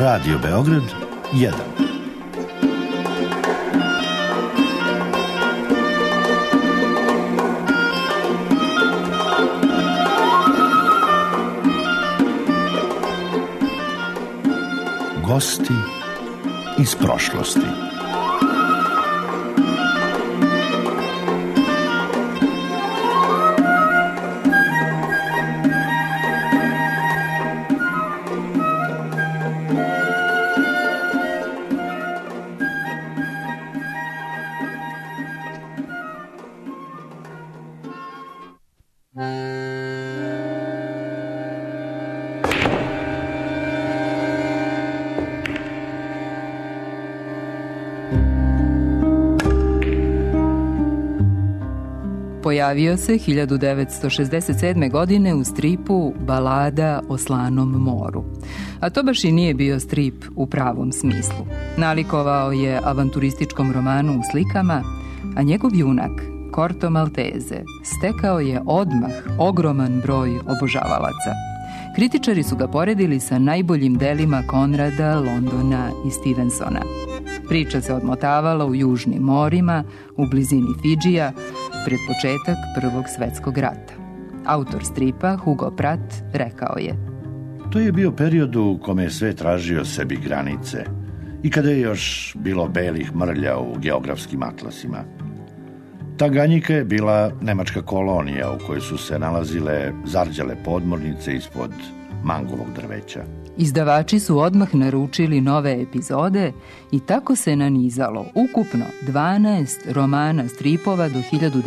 Radio Beograd 1. Gosti iz prošlosti. Pojavio se 1967. godine u stripu Balada o slanom moru. A to baš i nije bio strip u pravom smislu. Nalikovao je avanturističkom romanu u slikama, a njegov junak, Corto Maltese, stekao je odmah ogroman broj obožavalaca. Kritičari su ga poredili sa najboljim delima Konrada, Londona i Stevensona. Priča se odmotavala u južnim morima, u blizini Fidžija, pred početak Prvog svetskog rata. Autor stripa, Hugo Pratt, rekao je: To je bio period u kome je sve tražio sebi granice i kada je još bilo belih mrlja u geografskim atlasima. Tanganjika je bila nemačka kolonija u kojoj su se nalazile zarđale podmornice ispod mangovog drveća. Izdavači su odmah naručili nove epizode i tako se nanizalo ukupno 12 romana stripova do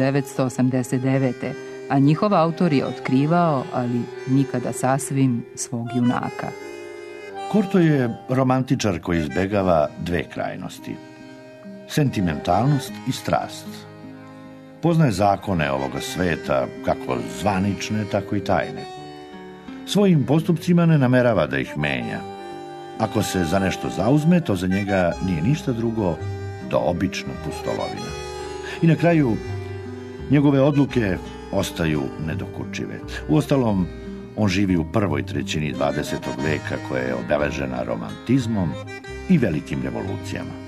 1989. A njihov autor je otkrivao, ali nikada sasvim, svog junaka. Corto je romantičar koji izbegava dve krajnosti: sentimentalnost i strast. Poznaje zakone ovoga sveta, kako zvanične, tako i tajne. Svojim postupcima ne namerava da ih menja. Ako se za nešto zauzme, to za njega nije ništa drugo do obična pustolovina. I na kraju, njegove odluke ostaju nedokučive. Uostalom, on živi u prvoj trećini 20. veka koja je obeležena romantizmom i velikim revolucijama.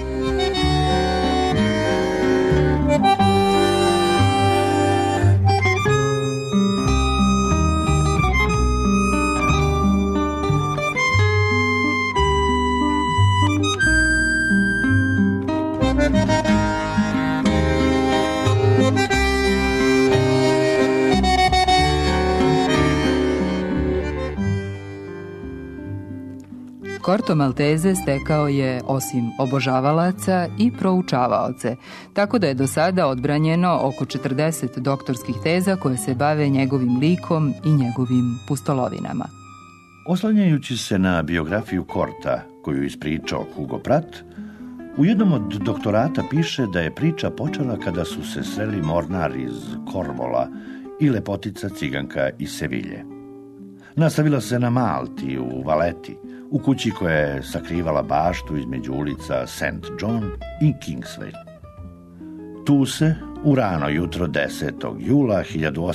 Corto Maltese stekao je, osim obožavalaca, i proučavaoce, tako da je do sada odbranjeno oko 40 doktorskih teza koje se bave njegovim likom i njegovim pustolovinama. Oslanjajući se na biografiju Corta, koju ispričao Hugo Pratt, u jednom od doktorata piše da je priča počela kada su se sreli mornar iz Korvola i lepotica ciganka iz Sevilje. Nastavila se na Malti, u Valeti, u kući koja je sakrivala baštu između ulica St. John i Kingsway. Tu se, u rano jutro 10. jula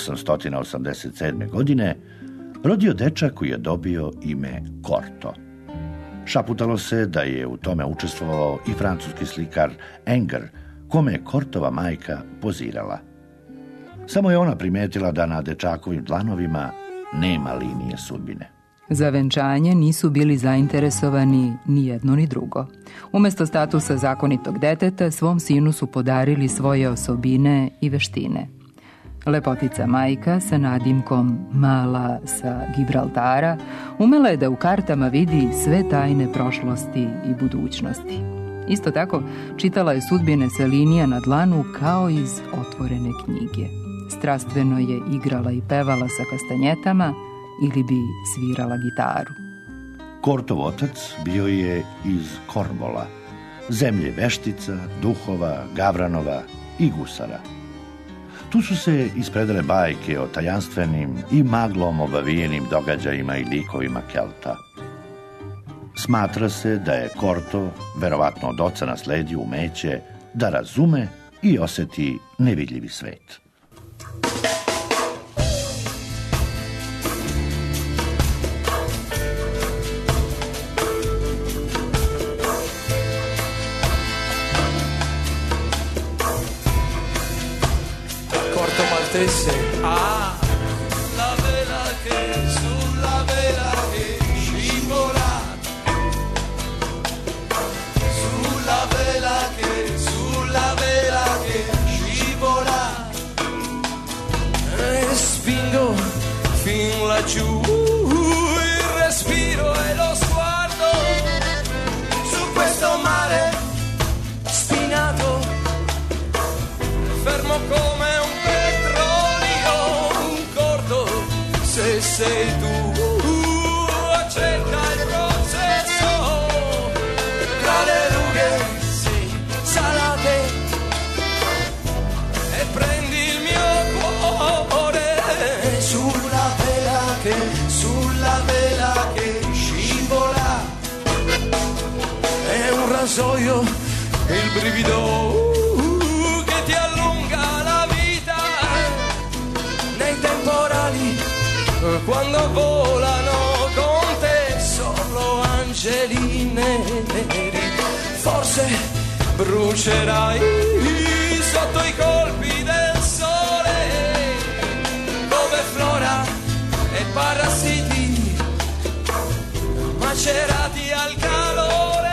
1887. godine, rodio dečak koji je dobio ime Corto. Šaputalo se da je u tome učestvovao i francuski slikar Ingres, kome je Cortova majka pozirala. Samo je ona primetila da na dečakovim dlanovima nema linije sudbine. Za venčanje nisu bili zainteresovani ni jedno ni drugo. Umesto statusa zakonitog deteta, svom sinu su podarili svoje osobine i veštine. Lepotica majka sa nadimkom Mala sa Gibraltara umela je da u kartama vidi sve tajne prošlosti i budućnosti. Isto tako, čitala je sudbine sa linija na dlanu kao iz otvorene knjige. Strastveno je igrala i pevala sa kastanjetama ili bi svirala gitaru. Cortov otac bio je iz Korvola, zemlje veštica, duhova, gavranova i gusara. Tu su se ispredale bajke o tajanstvenim i maglom obavijenim događajima i likovima Kelta. Smatra se da je Corto, verovatno od oca, nasledio umeće da razume i oseti nevidljivi svet. laggiù, il respiro e lo sguardo su questo mare spinato, fermo come un petrolio, un corto, se sei tu, accetta il processo, tra le rughe, sì, salate, e prendi il mio cuore, sulla vela che scivola, è un rasoio, il brivido che ti allunga la vita, nei temporali, quando volano con te solo angeli neri, forse brucerai sotto i colpi del sole, dove flora e parassiti macerati al calore.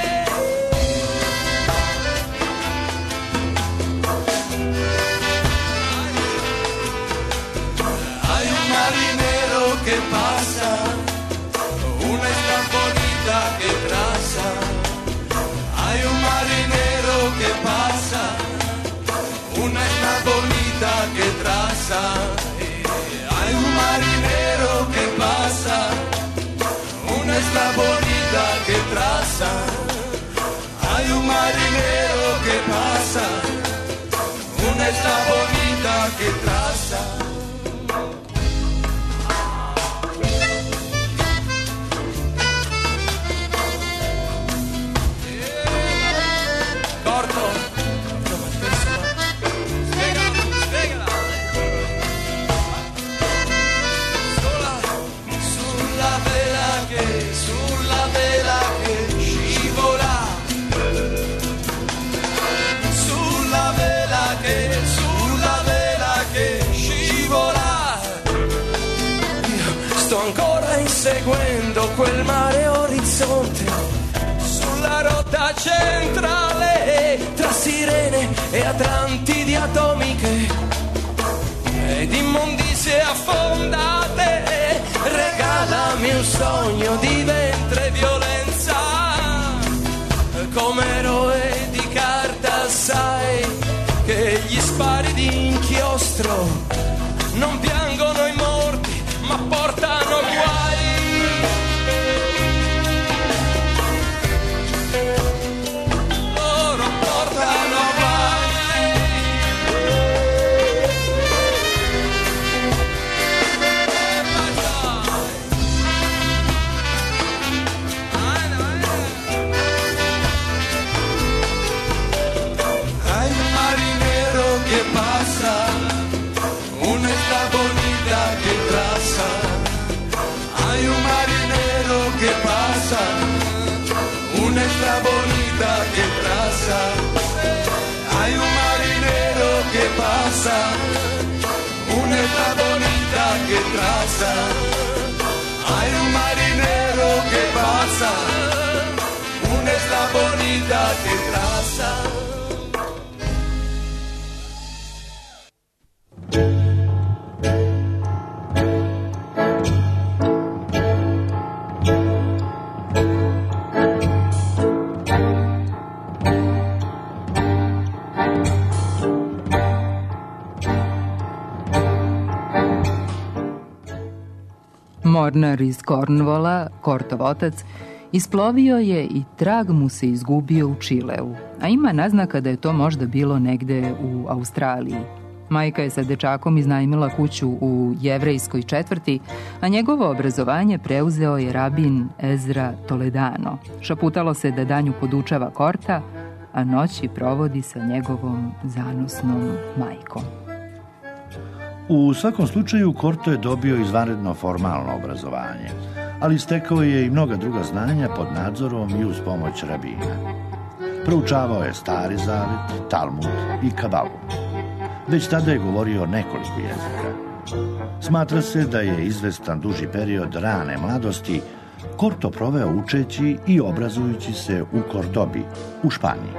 Hai un marinero che passa, una isla bonita che trasa. Hai un marinero che passa, una isla bonita che trasa. Hay un marinero que pasa, una isla bonita que traza. Hay un marinero que pasa, una isla bonita que traza. Corto. Sulla vela che scivola, sulla vela che scivola, io sto ancora inseguendo quel mare orizzonte, sulla rotta centrale, tra sirene e atlantidi atomiche ed immondizie affondate. Regalami un sogno di ventre e violenza, come eroe di carta sai che gli spari di inchiostro non piangono i morti ma portano guai. Loro portano guai. Que pasa, una isla bonita que traza. Hay un marinero que pasa, una isla bonita que traza. Hay un marinero que pasa, una isla bonita que traza. Hay un marinero que pasa, una isla bonita que traza. Mornar iz Cornwalla, Cortov otac, isplovio je i trag mu se izgubio u Čileu, a ima naznaka da je to možda bilo negde u Australiji. Majka je sa dečakom iznajmila kuću u jevrejskoj četvrti, a njegovo obrazovanje preuzeo je rabin Ezra Toledano. Šaputalo se da danju podučava Korta, a noći provodi sa njegovom zanosnom majkom. U svakom slučaju, Korto je dobio izvanredno formalno obrazovanje, ali stekao je i mnoga druga znanja pod nadzorom i uz pomoć rabina. Proučavao je Stari Zavet, Talmud i Kabalu. Već tada je govorio nekoliko jezika. Smatra se da je izvestan duži period rane mladosti Korto proveo učeći i obrazujući se u Kordobi, u Španiji.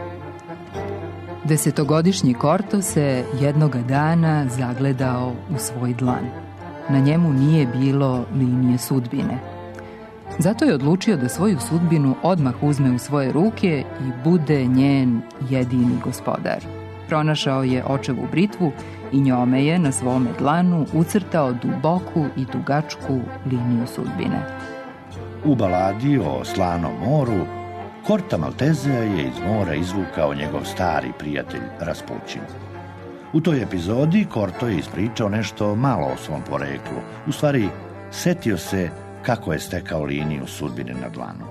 10-godišnji Korto se jednoga dana zagledao u svoj dlan. na njemu nije bilo linije sudbine. Zato je odlučio da svoju sudbinu odmah uzme u svoje ruke i bude njen jedini gospodar. Pronašao je očevu britvu i njome je na svome dlanu ucrtao duboku i dugačku liniju sudbine. U baladi o Slanom moru Korta Maltezea je iz mora izvukao njegov stari prijatelj Raspućin. U toj epizodi Korto je ispričao nešto malo o svom poreklu. U stvari, setio se kako je stekao liniju sudbine na dlanu.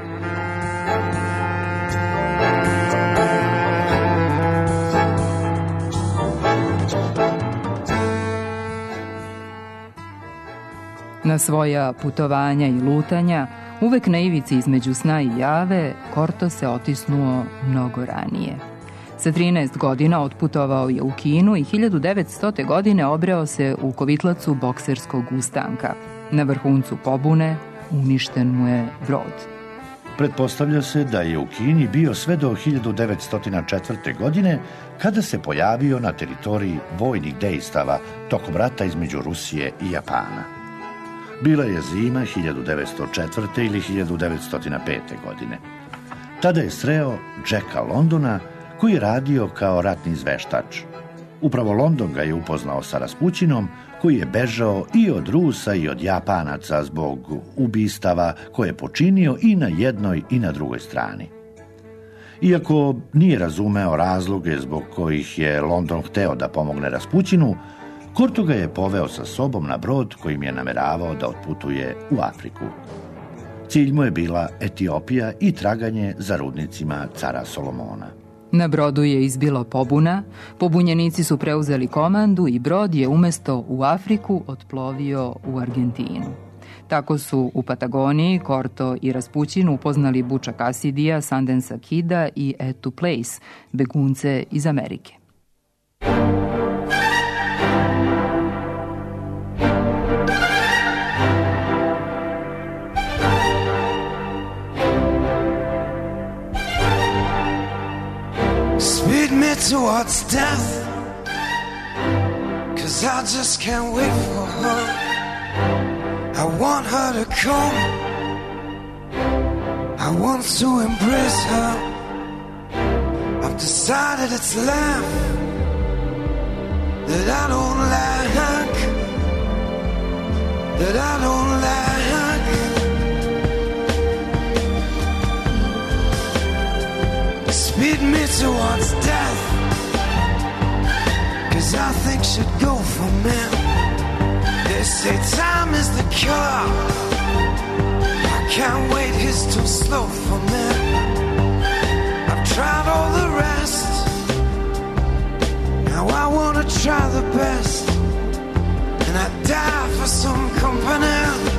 Na svoja putovanja i lutanja, uvek na ivici između sna i jave, Korto se otisnuo mnogo ranije. Sa 13 godina otputovao je u Kinu i 1900. godine obreo se u kovitlacu bokserskog ustanka. Na vrhuncu pobune uništen mu je brod. Pretpostavlja se da je u Kini bio sve do 1904. godine, kada se pojavio na teritoriji vojnih dejstava tokom rata između Rusije i Japana. Bila je zima 1904. ili 1905. godine. Tada je sreo Jacka Londona, koji je radio kao ratni izveštač. Upravo London ga je upoznao sa Raspućinom, koji je bežao i od Rusa i od Japanaca zbog ubistava koje je počinio i na jednoj i na drugoj strani. Iako nije razumeo razloge zbog kojih je London hteo da pomogne Raspućinu, Korto ga je poveo sa sobom na brod kojim je nameravao da otputuje u Afriku. Cilj mu je bila Etiopija i traganje za rudnicima cara Solomona. Na brodu je izbila pobuna, pobunjenici su preuzeli komandu i brod je umesto u Afriku otplovio u Argentinu. Tako su u Patagoniji Korto i Raspućin upoznali Butcha Cassidija, Sundansa Kida i Etu Place, begunce iz Amerike. Speed me towards death, 'cause I just can't wait for her. I want her to come, I want to embrace her. I've decided it's life that I don't like, that I don't like. Speed me towards death, 'cause I think she'd go for me. They say time is the cure, I can't wait, he's too slow for me. I've tried all the rest, now I wanna try the best. And I die for some company,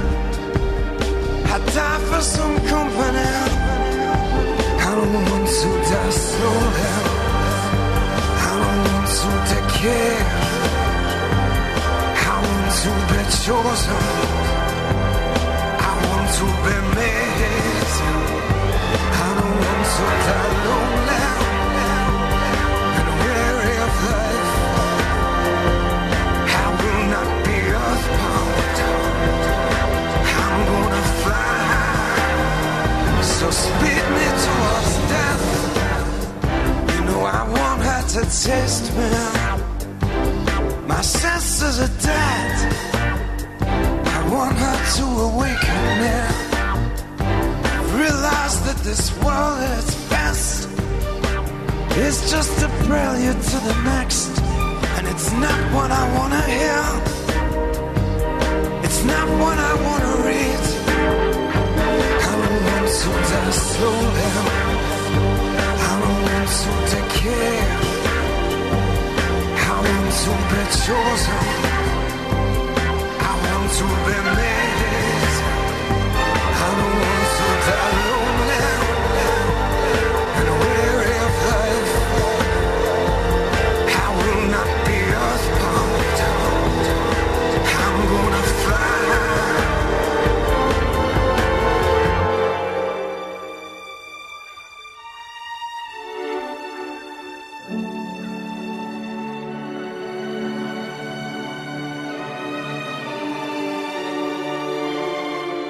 I die for some company. I don't want to die slowly, I don't want to decay, I want to be chosen, I want to be made. I don't want to die lonely and weary of life. I will not be earthbound, I'm gonna fly. So speed me towards death, you know I want her to taste me. My senses are dead, I want her to awaken me. Realize that this world at its best is just a prelude to the next. And it's not what I wanna hear, it's not what I wanna read. I don't want to die slowly, I don't want to decay, I want to be chosen, I want to be made. I don't want to die lonely and weary of life. I will not be earthbound, I'm gonna fly.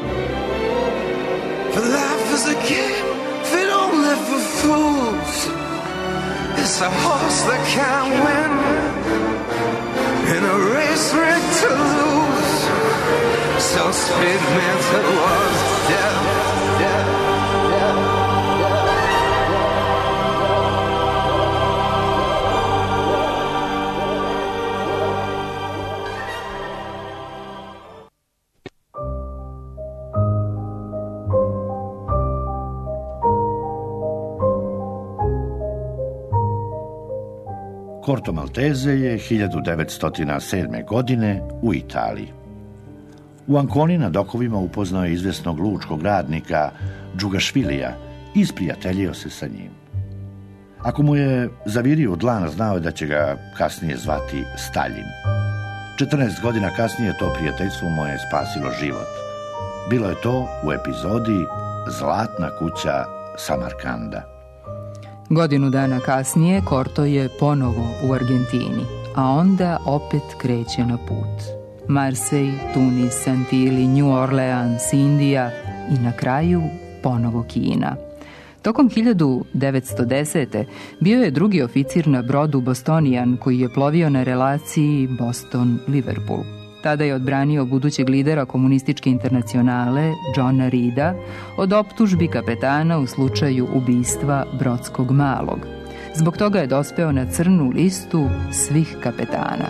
For life is a game fit only for fools. It's a horse that can't win in a race rigged to lose. So speed me towards death, death, death. Corto Maltese je 1907. godine u Italiji. U Anconi na dokovima upoznao je izvesnog lučkog radnika Džugašvilija i isprijateljio se sa njim. Ako mu je zavirio u dlan, znao je da će ga kasnije zvati Staljin. 14 godina kasnije to prijateljstvo mu je spasilo život. Bilo je to u epizodi Zlatna kuća Samarkanda. Godinu dana kasnije Corto je ponovo u Argentini, a onda opet kreće na put. Marsej, Tunis, Antili, New Orleans, Indija i na kraju ponovo Kina. Tokom 1910. bio je drugi oficir na brodu Bostonian koji je plovio na relaciji Boston-Liverpool. Tada je odbranio budućeg lidera komunističke internacionale, Johna Reeda, od optužbi kapetana u slučaju ubistva Brodskog malog. Zbog toga je dospeo na crnu listu svih kapetana.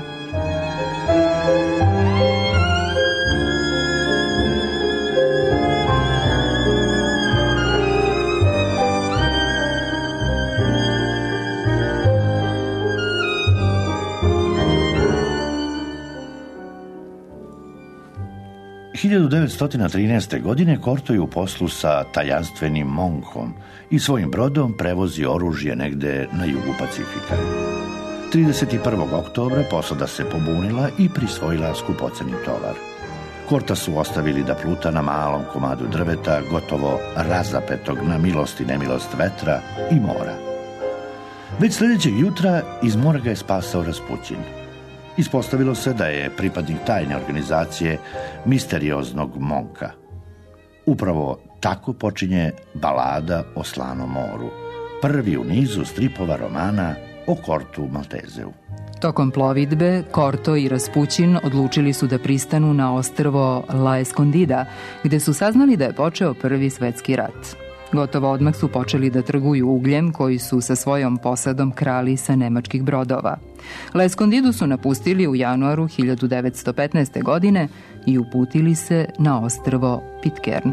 U 1913. godine Corto je u poslu sa tajanstvenim Monkom i svojim brodom prevozi oružje negde na jugu Pacifika. 31. oktobra posada se pobunila i prisvojila skupoceni tovar. Corta su ostavili da pluta na malom komadu drveta, gotovo razapetog na milost i nemilost vetra i mora. Već sljedećeg jutra iz mora ga je spasao Rasputin. Ispostavilo se da je pripadnik tajne organizacije misterioznog Monka. Upravo tako počinje Balada o Slanom moru, prvi u nizu stripova romana o Cortu Maltezeu. Tokom plovidbe, Corto i Rasputin odlučili su da pristanu na ostrvo La Escondida, gde su saznali da je počeo Prvi svetski rat. Gotovo odmah su počeli da trguju ugljem koji su sa svojom posadom krali sa nemačkih brodova. La Escondidu su napustili u januaru 1915. godine i uputili se na ostrvo Pitcairn.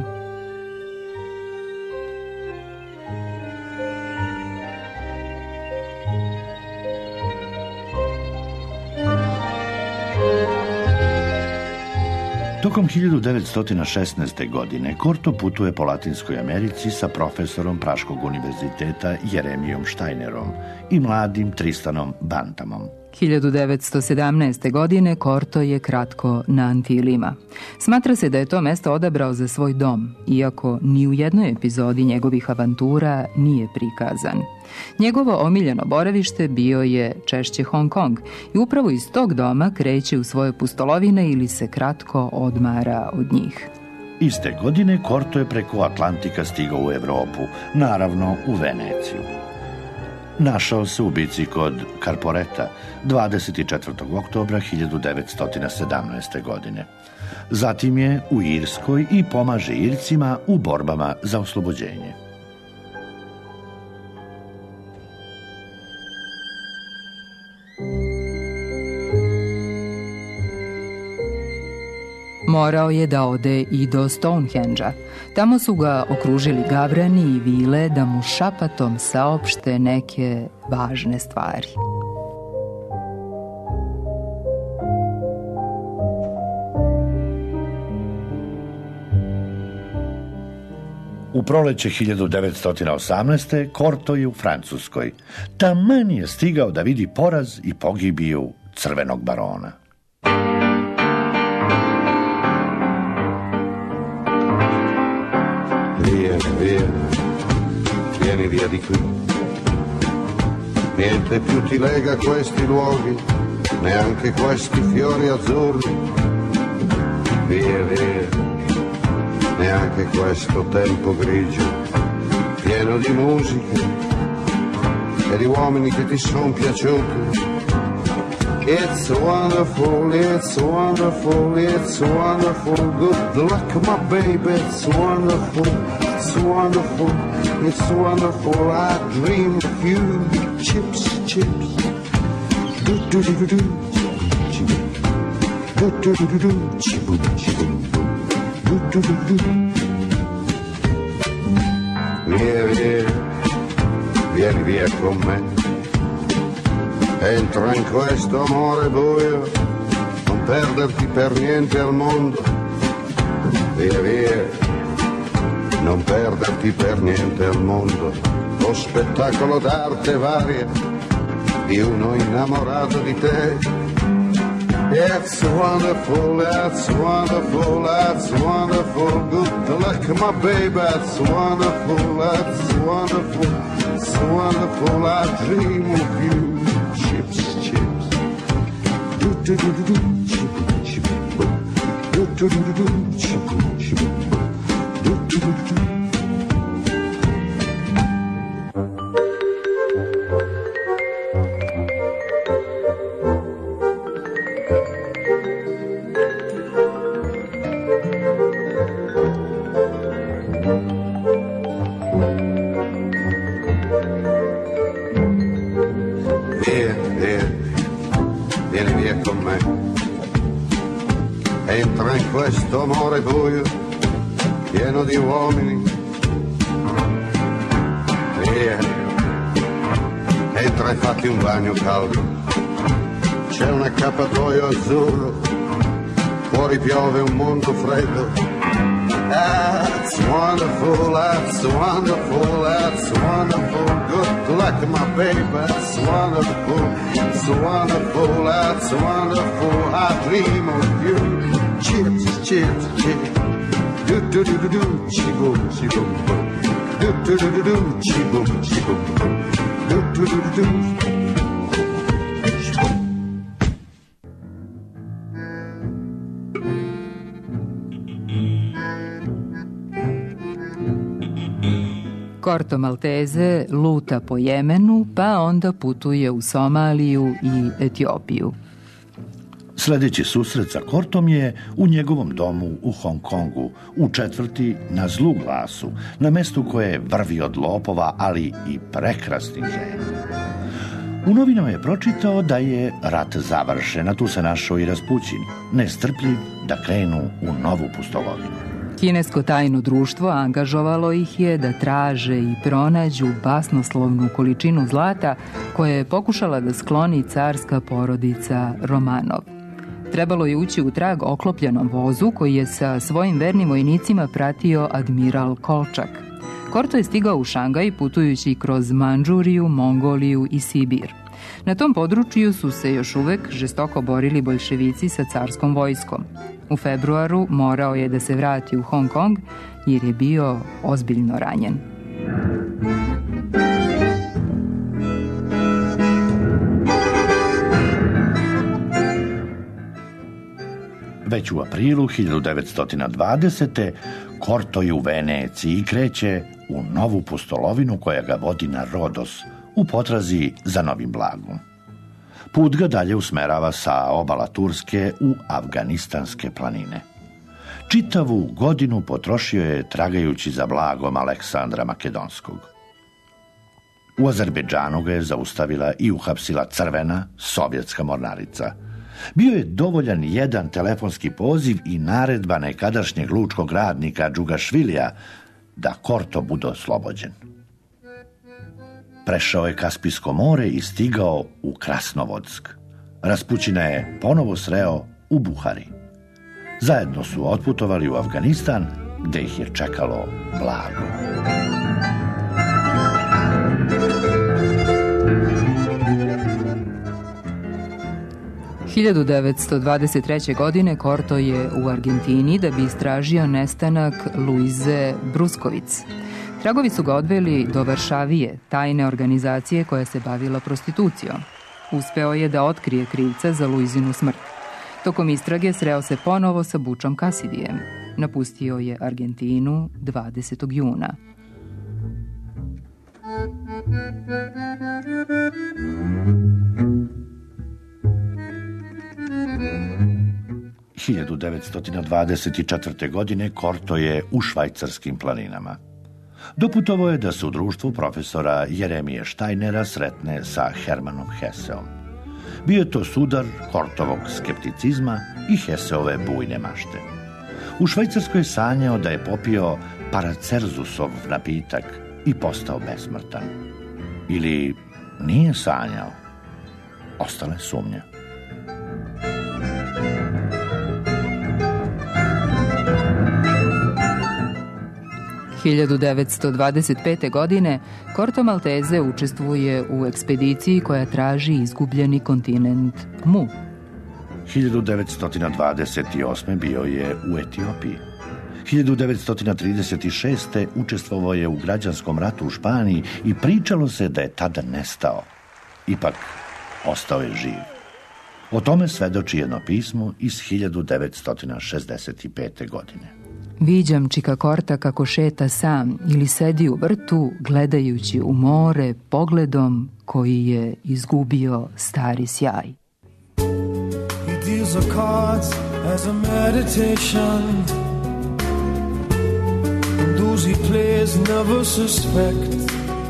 Tokom 1916. godine Corto putuje po Latinskoj Americi sa profesorom Praškog univerziteta Jeremijom Steinerom i mladim Tristanom Bantamom. 1917. godine Corto je kratko na Antilima. Smatra se da je to mesto odabrao za svoj dom, iako ni u jednoj epizodi njegovih avantura nije prikazan. Njegovo omiljeno boravište bio je češće Hong Kong i upravo iz tog doma kreće u svoje pustolovine ili se kratko odmara od njih. Iste godine Corto je preko Atlantika stigao u Evropu, naravno u Veneciju. Našao se u bici kod Carporeta 24. oktobra 1917. godine. Zatim je u Irskoj i pomaže Ircima u borbama za oslobođenje. Morao je da ode i do Stonehenge-a. Tamo su ga okružili gavrani i vile da mu šapatom saopšte neke važne stvari. U proleće 1918. Corto je u Francuskoj. Taman je stigao da vidi poraz i pogibiju crvenog barona. Vieni via di qui. Niente più ti lega questi luoghi, neanche questi fiori azzurri. Via, via, neanche questo tempo grigio, pieno di musica e di uomini che ti sono piaciuti. It's wonderful, it's wonderful, it's wonderful, good luck my baby, it's wonderful, it's wonderful, it's wonderful, I dream of you, chips, chips, do do do do do, do do do do do, chiboom, chiboom, do do do do. Via, via, vieni via con me. Entra in questo amore buio, non perderti per niente al mondo. Via via, non perderti per niente al mondo. Lo spettacolo d'arte varia di uno innamorato di te. It's wonderful, it's wonderful, it's wonderful. Good luck my baby, it's wonderful, it's wonderful, it's wonderful. I dream of you. Chips, chips, do do do do do, chip, chip, do do do do do, chip, chip, do do do do. Vieni via con me, entra in questo amore buio, pieno di uomini. Via, entra e fatti un bagno caldo, c'è un accappatoio azzurro, fuori piove un mondo freddo. That's wonderful, that's wonderful, that's wonderful. Good luck, my baby, that's wonderful, it's wonderful, that's wonderful. I dream of you. Chips, chips, chips. Do do do do do, chiboom, chiboom, boom. Do do do do do, chiboom, chiboom, boom. Do do do do do. Corto Malteze luta po Jemenu, pa onda putuje u Somaliju i Etiopiju. Sljedeći susret sa Kortom je u njegovom domu u Hong Kongu, u četvrti na Zlu glasu, na mestu koje vrvi od lopova, ali i prekrasnih žena. U novinama je pročitao da je rat završen, a tu se našao i Raspućin, nestrpljiv da krenu u novu pustolovinu. Kinesko tajno društvo angažovalo ih je da traže i pronađu basnoslovnu količinu zlata koje je pokušala da skloni carska porodica Romanov. Trebalo je ući u trag oklopljenom vozu koji je sa svojim vernim vojnicima pratio admiral Kolčak. Korto je stigao u Šangaj putujući kroz Mandžuriju, Mongoliju i Sibir. Na tom području su se još uvek žestoko borili boljševici sa carskom vojskom. U februaru morao je da se vrati u Hong Kong jer je bio ozbiljno ranjen. Već u aprilu 1920. Korto je u Veneciji i kreće u novu pustolovinu koja ga vodi na Rodos u potrazi za novim blagom. Put ga dalje usmerava sa obala Turske u afganistanske planine. Čitavu godinu potrošio je tragajući za blagom Aleksandra Makedonskog. U Azerbejdžanu ga je zaustavila i uhapsila crvena sovjetska mornarica. Bio je dovoljan jedan telefonski poziv i naredba nekadašnjeg lučkog radnika Džugašvilija da Korto bude oslobođen. Prešao je Kaspijsko more i stigao u Krasnovodsk. Raspućina je ponovo sreo u Buhari. Zajedno su otputovali u Afganistan, gde ih je čekalo blago. – 1923. godine Korto je u Argentini da bi istražio nestanak Luize Bruskovic. Tragovi su ga odveli do Varšavije, tajne organizacije koja se bavila prostitucijom. Uspeo je da otkrije krivca za Luizinu smrt. Tokom istrage sreo se ponovo sa Bučom Kasidijem. Napustio je Argentinu 20. juna. – 1924. godine Korto je u švajcarskim planinama. Doputovao je da se u društvu profesora Jeremije Štajnera sretne sa Hermanom Heseom. Bio je to sudar Kortovog skepticizma i Heseove bujne mašte. U Švajcarskoj je sanjao da je popio Paracelsusov napitak i postao besmrtan. Ili nije sanjao? Ostale sumnje. – 1925. godine Korto Malteze učestvuje u ekspediciji koja traži izgubljeni kontinent Mu. 1928. bio je u Etiopiji. 1936. učestvovao je u građanskom ratu u Španiji i pričalo se da je tada nestao. Ipak, ostao je živ. O tome svedoči jedno pismo iz 1965. godine. Viđam Čika Korta kako šeta sam ili sedi u vrtu gledajući u more pogledom koji je izgubio stari sjaj. He deals the cards as a meditation, and those he plays never suspect.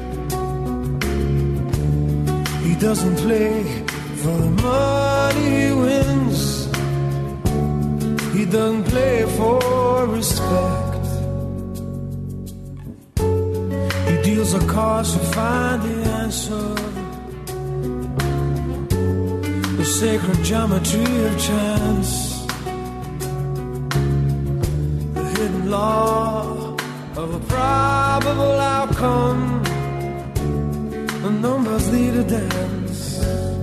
He doesn't play for the money he wins. He doesn't play for respect. He deals the cards to find the answer, the sacred geometry of chance, the hidden law of a probable outcome. The numbers lead a dance.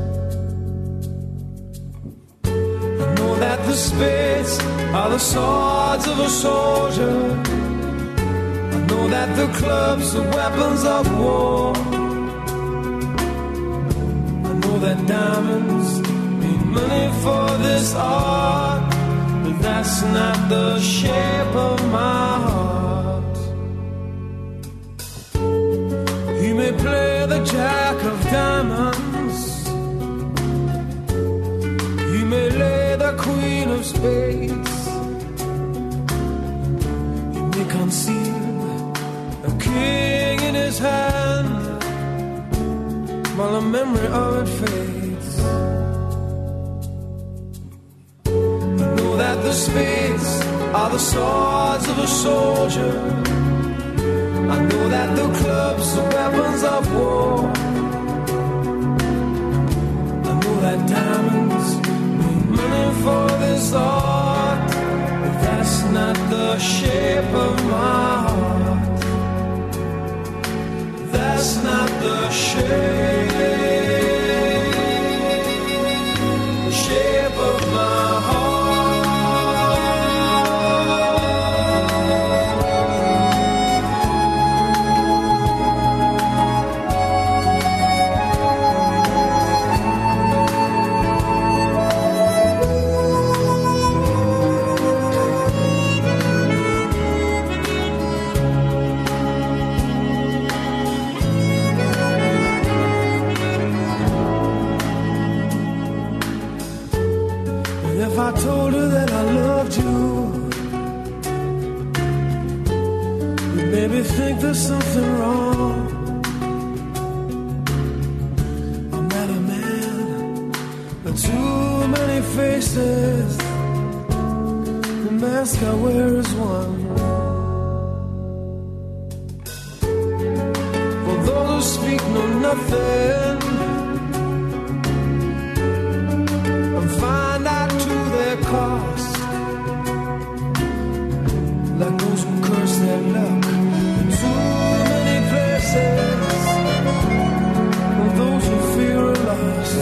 That the spades are the swords of a soldier. I know that the clubs are weapons of war. I know that diamonds mean money for this art, but that's not the shape of my heart. He may play the jack of diamonds, he may lay the queen of spades, he may conceal a king in his hand while the memory of it fades. I know that the spades are the swords of a soldier. I know that the clubs are weapons of war. I know that diamonds for this art, but that's not the shape of my heart. That's not the shape of my heart. I told her that I loved you, you made me think there's something wrong. I met a man with too many faces, the mask I wear is one. For those who speak know nothing and find out cost, like those who curse their luck in too many places, or those who fear a loss.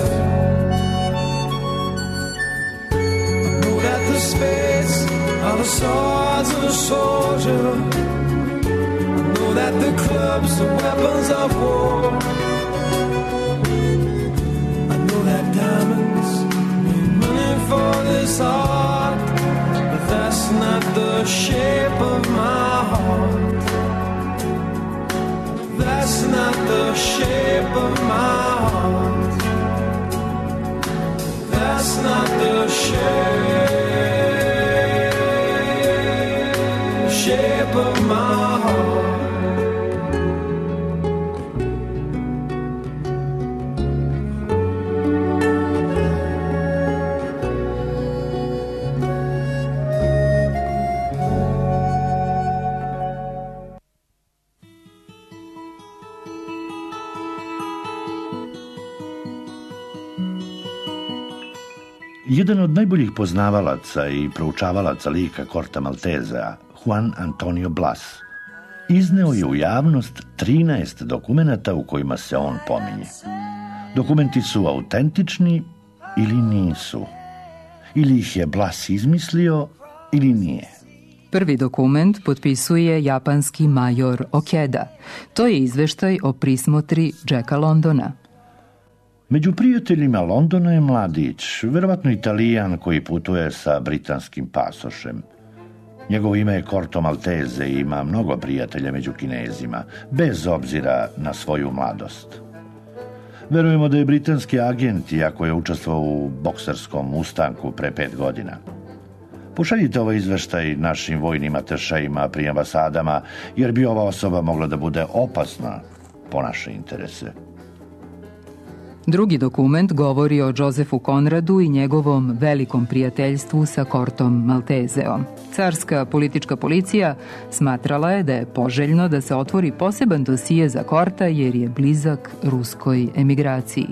I know that the spades are the swords of a soldier. I know that the clubs are weapons of war. I know that diamonds for this art, but that's not the shape of my heart. That's not the shape of my heart. That's not the shape of my heart. Jedan od najboljih poznavalaca i proučavalaca lika Corta Maltesea, Juan Antonio Blas, izneo je u javnost 13 dokumenata u kojima se on pominje. Dokumenti su autentični ili nisu. Ili ih je Blas izmislio ili nije. Prvi dokument potpisuje japanski major Okeda. To je izveštaj o prismotri Jacka Londona. Među prijateljima Londona je mladić, verovatno Italijan koji putuje sa britanskim pasošem. Njegovo ime je Corto Maltese i ima mnogo prijatelja među Kinezima, bez obzira na svoju mladost. Verujemo da je britanski agent, iako je učestvovao u bokserskom ustanku pre 5 godina. Pošaljite ovaj izveštaj našim vojnim atašejima pri ambasadama, jer bi ova osoba mogla da bude opasna po naše interese. Drugi dokument govori o Josefu Konradu i njegovom velikom prijateljstvu sa Cortom Malteseom. Carska politička policija smatrala je da je poželjno da se otvori poseban dosije za Corta jer je blizak ruskoj emigraciji.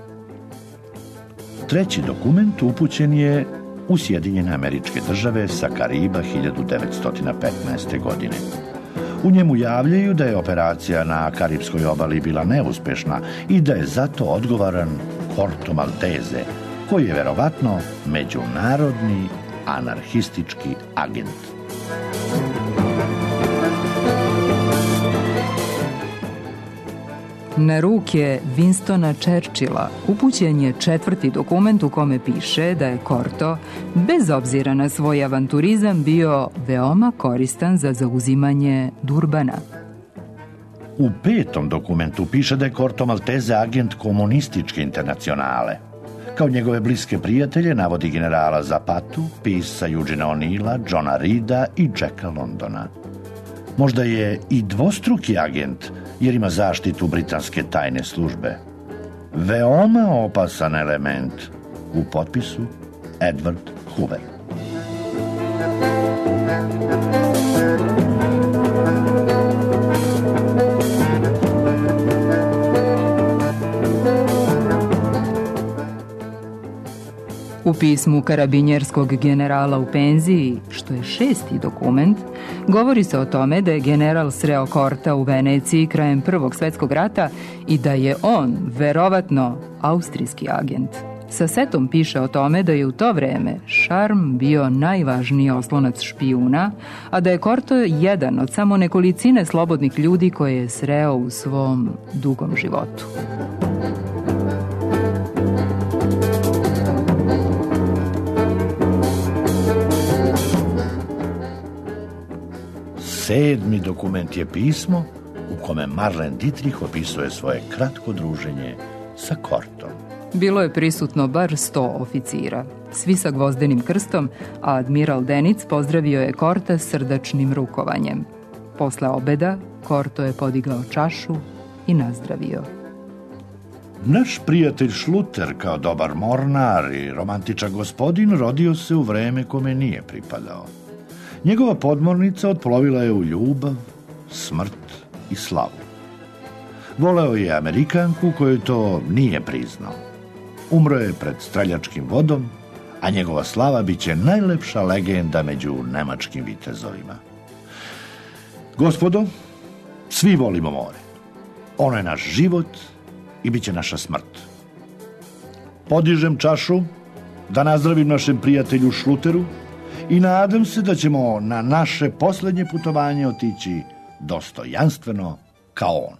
Treći dokument upućen je u Sjedinjene Američke Države sa Kariba 1915. godine. U njemu javljaju da je operacija na Karibskoj obali bila neuspešna i da je zato odgovoran Corto Maltese, koji je verovatno međunarodni anarhistički agent. Na ruke Winstona Churchilla upućen je četvrti dokument u kome piše da je Corto, bez obzira na svoj avanturizam, bio veoma koristan za zauzimanje Durbana. U petom dokumentu piše da je Corto Maltese agent komunističke internacionale. Kao njegove bliske prijatelje navodi generala Zapatu, pisca Eugena O'Neilla, Johna Reeda i Jacka Londona. Možda je i dvostruki agent, jer ima zaštitu britanske tajne službe. Veoma opasan element, u potpisu Edward Hoover. U pismu karabinjerskog generala u penziji, što je šesti dokument, govori se o tome da je general sreo Corta u Veneciji krajem Prvog svjetskog rata i da je on, verovatno, austrijski agent. Sa setom piše o tome da je u to vreme šarm bio najvažniji oslonac špijuna, a da je Corto jedan od samo nekolicine slobodnih ljudi koje je sreo u svom dugom životu. Sedmi dokument je pismo u kome Marlene Dietrich opisuje svoje kratko druženje sa Cortom. Bilo je prisutno bar 100 oficira, svi sa gvozdenim krstom, a admiral Denic pozdravio je Corta srdačnim rukovanjem. Posle obeda, Corto je podigao čašu i nazdravio. Naš prijatelj Schluter, kao dobar mornar i romantičan gospodin, rodio se u vreme kome nije pripadao. Njegova podmornica otplovila je u ljubav, smrt i slavu. Voleo je Amerikanku koju to nije priznao. Umro je pred streljačkim vodom, a njegova slava biće najlepša legenda među nemačkim vitezovima. Gospodo, svi volimo more. Ono je naš život i bit će naša smrt. Podižem čašu da nazdravim našem prijatelju Schluteru i nadam se da ćemo na naše posljednje putovanje otići dostojanstveno kao on.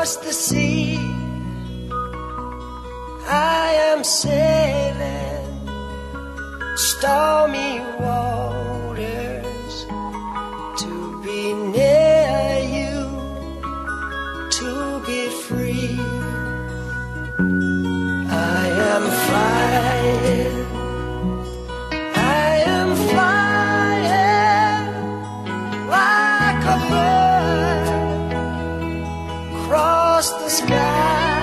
across the sea. I am sailing stormy waters to be near you, to be free. I am flying, I am flying like a bird across the sky.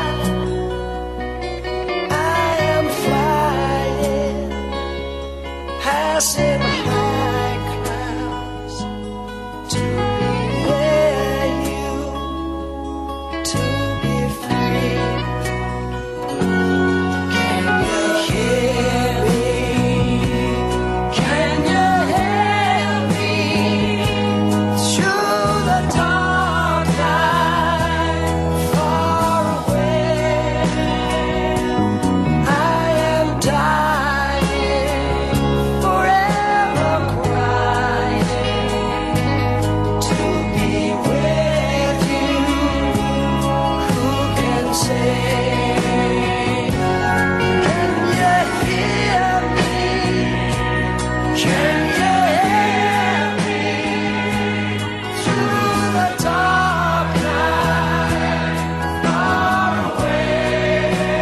Passing high clouds to be near you, to be free. Can you hear me? Can you hear me? Through the dark night, far away, I am dying, forever crying to be with you. Who can say? Can you hear me? Can you hear me? Through the dark night, far away,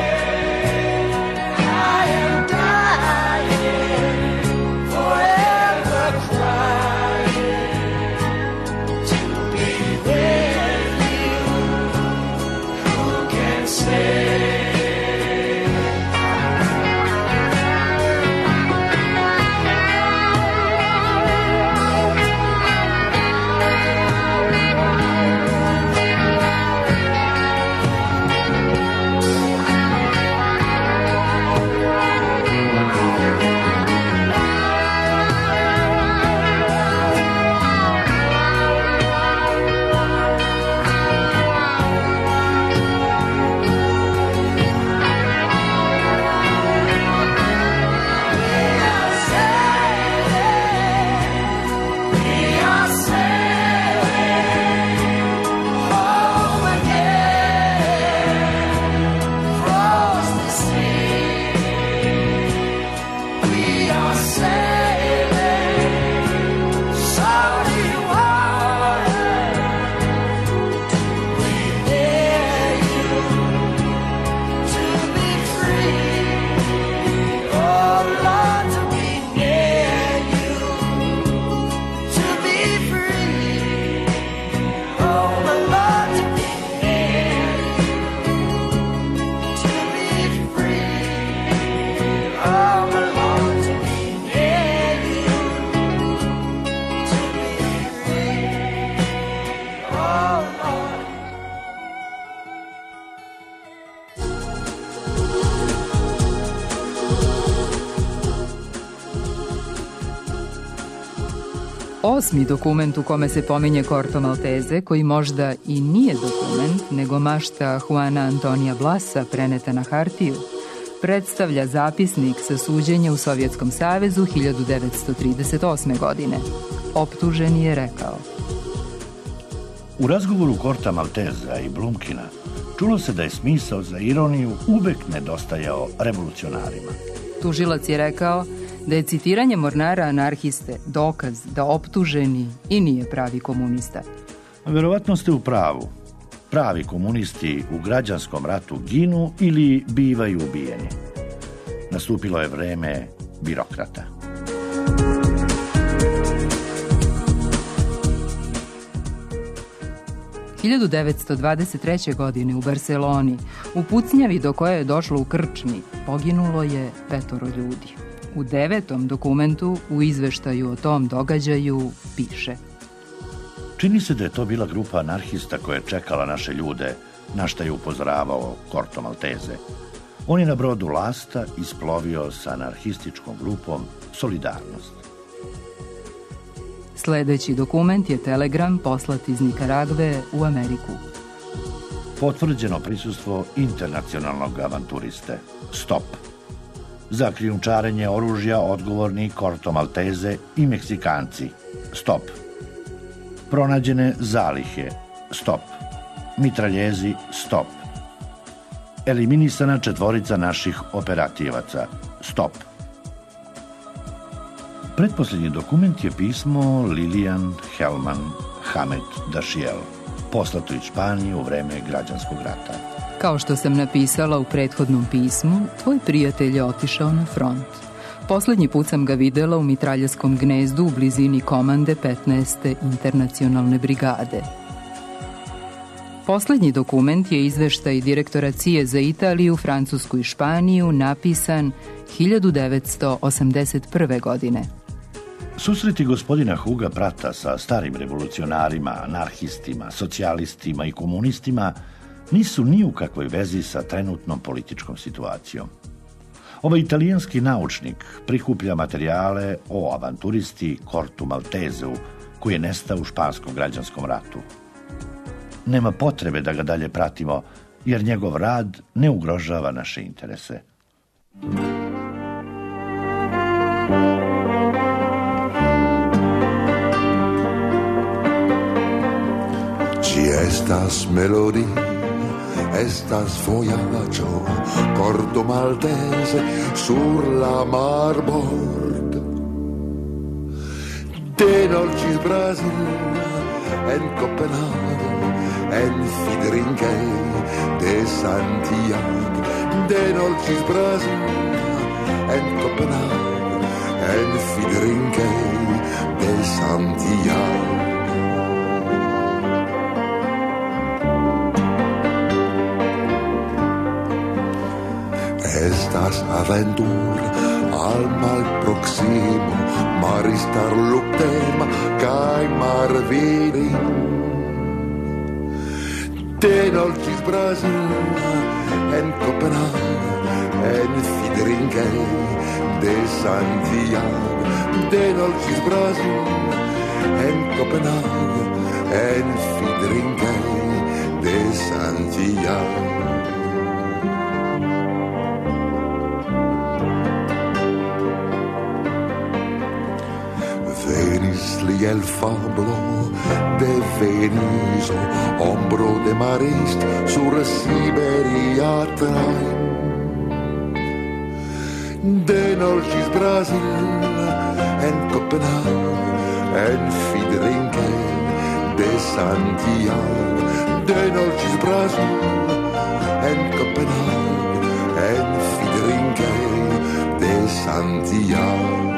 I am dying, forever crying to be with you. Who can say? Osmi dokument u kome se pominje Corto Maltese, koji možda i nije dokument, nego mašta Juana Antonija Blasa preneta na hartiju, predstavlja zapisnik sa suđenja u Sovjetskom savezu 1938. godine. Optuženi je rekao: U razgovoru Corta Maltesa i Blumkina čulo se da je smisao za ironiju uvek nedostajao revolucionarima. Tužilac je rekao da je citiranje Mornara anarhiste dokaz da optuženi i nije pravi komunista. Verovatno ste u pravu. Pravi komunisti u građanskom ratu ginu ili bivaju ubijeni. Nastupilo je vreme birokrata. – 1923. godine u Barseloni, u pucnjavi do koje je došlo u krčmi, poginulo je 5 ljudi. U 9. dokumentu u izveštaju o tom događaju piše: Čini se da je to bila grupa anarhista koja je čekala naše ljude, na šta je upozoravao Corto Maltese. On je na brodu Lasta isplovio sa anarhističkom grupom Solidarnost. Sledeći dokument je telegram poslat iz Nikaragve u Ameriku. Potvrđeno prisustvo internacionalnog avanturiste. Stop. Za krijumčarenje oružja odgovorni Corto Maltese i Meksikanci. Stop. Pronađene zalihe. Stop. Mitraljezi stop. Eliminisana 4 naših operativaca stop. Pretposljednji dokument je pismo Lilian Helman Hamed Dashiell, poslato iz Španije u vreme građanskog rata. Kao što sam napisala u prethodnom pismu, tvoj prijatelj je otišao na front. Poslednji put sam ga videla u mitraljeskom gnezdu u blizini komande 15. internacionalne brigade. Poslednji dokument je izveštaj direktora CIA za Italiju, Francusku i Španiju, napisan 1981. godine. Susreti gospodina Huga Prata sa starim revolucionarima, anarhistima, socijalistima i komunistima nisu ni u kakvoj vezi sa trenutnom političkom situacijom. Ovaj italijanski naučnik prikuplja materijale o avanturisti Cortu Malteseu, koji je nestao u španskom građanskom ratu. Nema potrebe da ga dalje pratimo, jer njegov rad ne ugrožava naše interese. Ci estas melodie, estas voyaggio, Corto Maltese sur la marbord. De Dolcis Brasil, en Copenhagen, en Fidrinke de Santiago. De Dolcis Brasil, en Copenhagen, en Fidrinke de Santiago. Estas aventur al mal proximo, maristar luctema cae marvirin. De Dolcis Brasil, en Copenhagen, en Fidrinke de Santiago. De Dolcis Brasil, en Copenhagen, en Fidrinke de Santiago. El fablo de Veniso, ombro de marist sur Siberia train. De Dolcis Brasil, en Copenhagen, en Fidrinke de Santiago. De Dolcis Brasil, en Copenhagen, en Fidrinke de Santiago.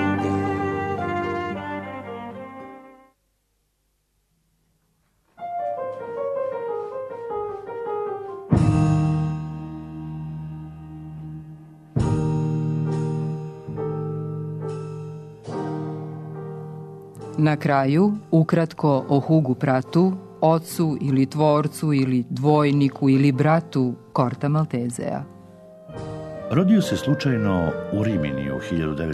Na kraju, ukratko o Hugu Pratu, ocu ili tvorcu ili dvojniku ili bratu Corta Maltesea. Rodio se slučajno u Rimini u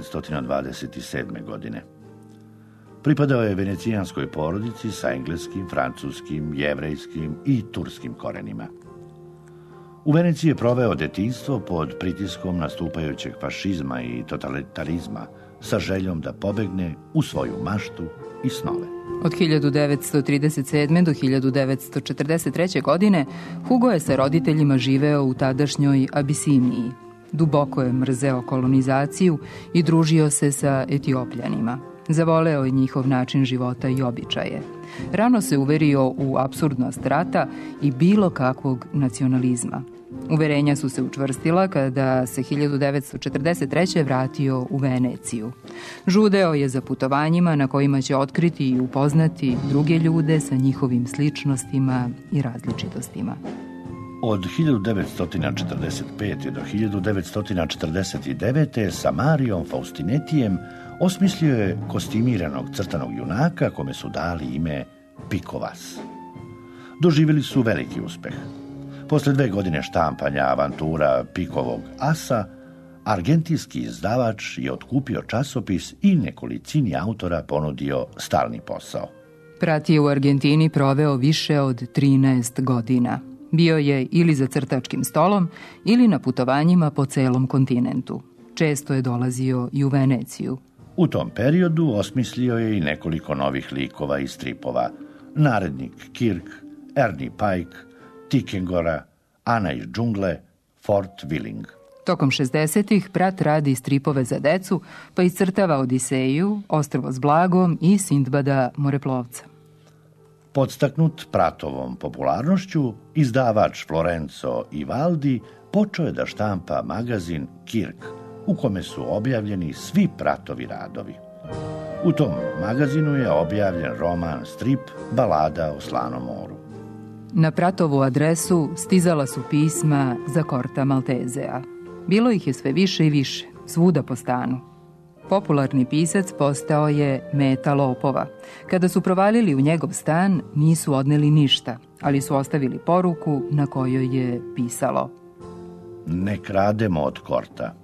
1927. godine. Pripadao je venecijanskoj porodici sa engleskim, francuskim, jevrejskim i turskim korenima. U Veneciji je proveo detinjstvo pod pritiskom nastupajućeg fašizma i totalitarizma, sa željom da pobegne u svoju maštu i snove. Od 1937. do 1943. godine Hugo je sa roditeljima živeo u tadašnjoj Abisiniji. Duboko je mrzeo kolonizaciju i družio se sa Etiopljanima. Zavoleo je njihov način života i običaje. Rano se uverio u apsurdnost rata i bilo kakvog nacionalizma. Uverenja su se učvrstila kada se 1943. vratio u Veneciju. Žudeo je za putovanjima na kojima će otkriti i upoznati druge ljude sa njihovim sličnostima i različitostima. Od 1945. do 1949. sa Marijom Faustinetijem osmislio je kostimiranog crtanog junaka kome su dali ime Piko Vas. Doživjeli su veliki uspeh. Posle 2 godine štampanja avantura Pikovog asa, argentinski izdavač je otkupio časopis i nekolicini autora ponudio stalni posao. Prat je u Argentini proveo više od 13 godina. Bio je ili za crtačkim stolom ili na putovanjima po celom kontinentu. Često je dolazio i u Veneciju. U tom periodu osmislio je i nekoliko novih likova i stripova. Narednik Kirk, Ernie Pike, Tikengora, Ana iz džungle, Fort Willing. Tokom 60-ih Pratt radi stripove za decu, pa iscrtava Odiseju, Ostrvo s blagom i Sindbada moreplovca. Podstaknut Prattovom popularnošću, izdavač Florenzo Ivaldi počeo je da štampa magazin Kirk, u kome su objavljeni svi Prattovi radovi. U tom magazinu je objavljen roman strip Balada o slanom moru. Na Prattovu adresu stizala su pisma za Corta Maltesea. Bilo ih je sve više i više, svuda po stanu. Popularni pisac postao je meta lopova. Kada su provalili u njegov stan, nisu odneli ništa, ali su ostavili poruku na kojoj je pisalo: Ne krademo od Corta.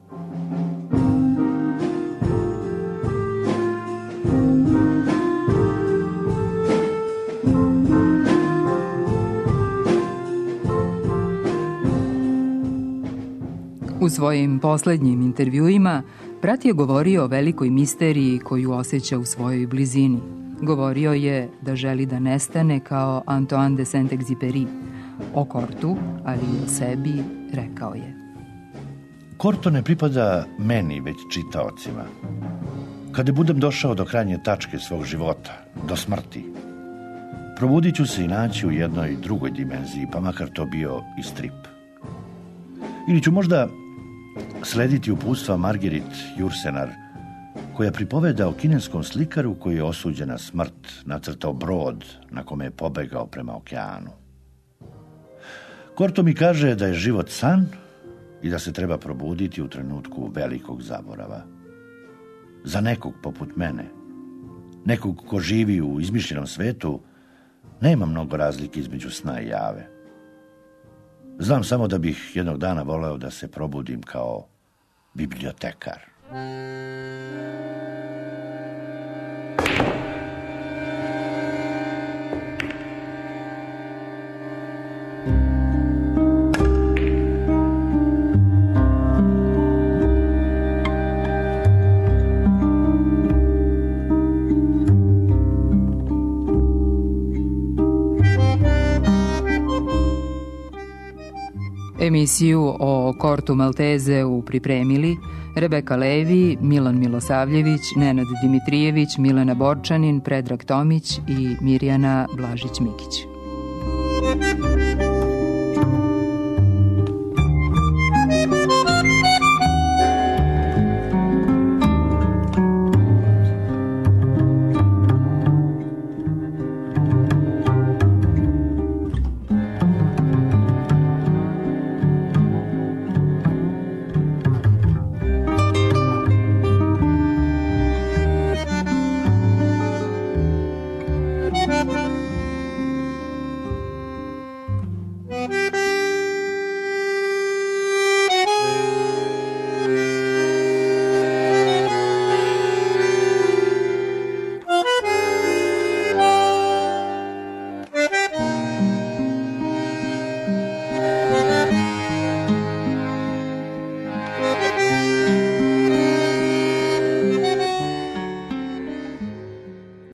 U svojim poslednjim intervjuima Pratt je govorio o velikoj misteriji koju osjeća u svojoj blizini. Govorio je da želi da nestane kao Antoine de Saint-Exupéry. O Cortu, ali i o sebi, rekao je: Corto ne pripada meni, već čitaocima. Kada budem došao do krajnje tačke svog života, do smrti, probudit ću se i naći u jednoj drugoj dimenziji, pa makar to bio i strip. Ili ću možda slediti uputstva Marguerite Yourcenar, koja pripoveda o kineskom slikaru koji je osuđen na smrt, nacrtao brod na kome je pobegao prema okeanu. Corto mi kaže da je život san i da se treba probuditi u trenutku velikog zaborava. Za nekog poput mene, nekog ko živi u izmišljenom svetu, nema mnogo razlike između sna i jave. Znam samo da bih jednog dana voleo da se probudim kao bibliotekar. Emisiju o Cortu Malteseu pripremili Rebeka Levi, Milan Milosavljević, Nenad Dimitrijević, Milena Borčanin, Predrag Tomić i Mirjana Blažić-Mikić.